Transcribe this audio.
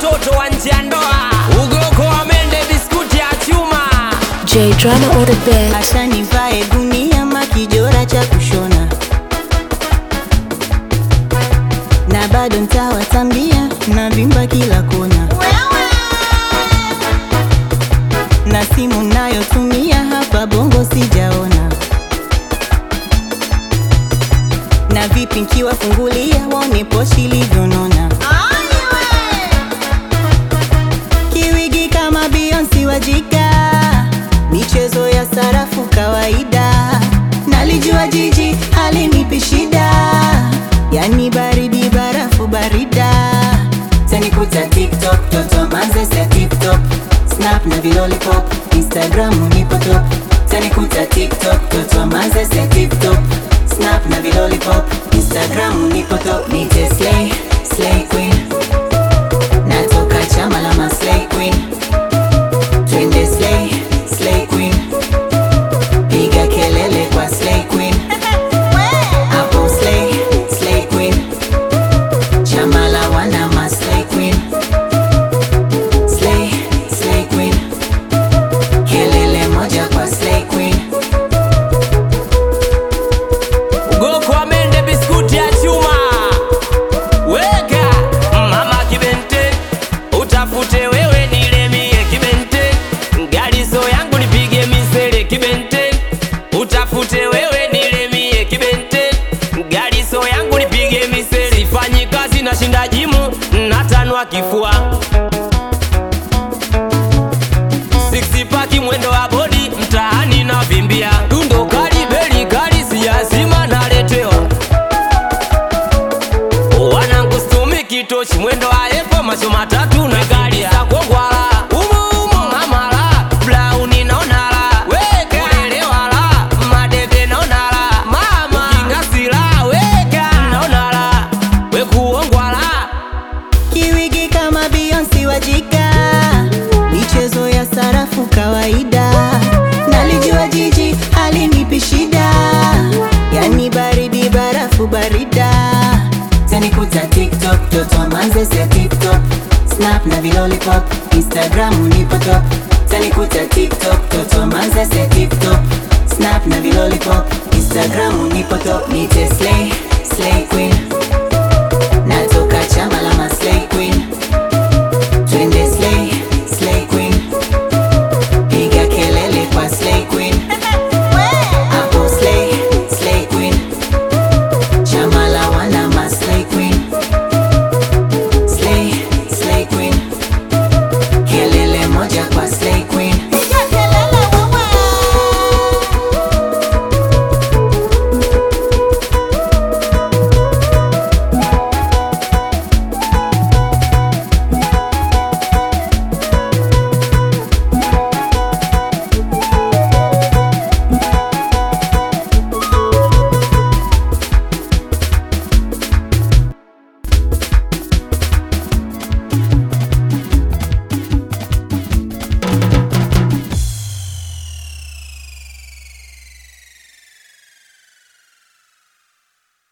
watoto wa nje ya ndoa. Ugoko wa mende biskuti ya chuma. J Drama on the bed. Asha nivae gunia makijora cha kushona, na bado ntawatambia na vimba kila kona. Na simu nayotumia hapa bongo sijaona. Na vipi nkiwafungulia waone poshi ilivyonona. Kiwigi kama Beyonce wajika, michezo ya sarafu kawaida. Nalijua jiji halinipi shida, yani baridi barafu barida. Tanikuta TikTok, toto manze ya TikTok, Snap na vilolipop, Instagram nipo top. Tanikuta TikTok, toto manze ya TikTok, Snap na vilolipop, Instagram nipo top. Nite slay, slay queen, natoka chama la ma slay queen. Twende slay, slay queen, piga kelele kwa slay queen. Hapo slay, slay queen, chama la wana ma slay queen. Slay, slay queen, kelele moja kwa slay queen. Ugoko wa mende biskuti ya chuma. Weka mama kibente, utafute wewe nilemie kibente. Galizo yangu nipige misele kibente, utafute wewe nilemie kibente. Galizo yangu nipige misele. Sifanyi kazi na shinda jimu, natanua kifua. Six pack mwendo wa body, mtaani na vimbia. Dundo kali beli kali siyazima naletewa. Wanangu stumi kitochi mwendo wa epo macho matatu na gari sa kongwala. Umu umu mamala, blauni naonala. Weka ulelewala, madebe naonala. Mama ukingasila, weka naonala. Weku ongwala. Kiwigi kama Beyonce wajika, michezo ya sarafu kawaida. Nalijua jiji halinipi shida, yani baridi barafu barida. Tanikuta TikTok, toto manze ya TikTok, Snap na vilolipop, Instagram nipo top. Tanikuta TikTok, toto manze ya TikTok, Snap na vilolipop, Instagram nipo top. Nite slay,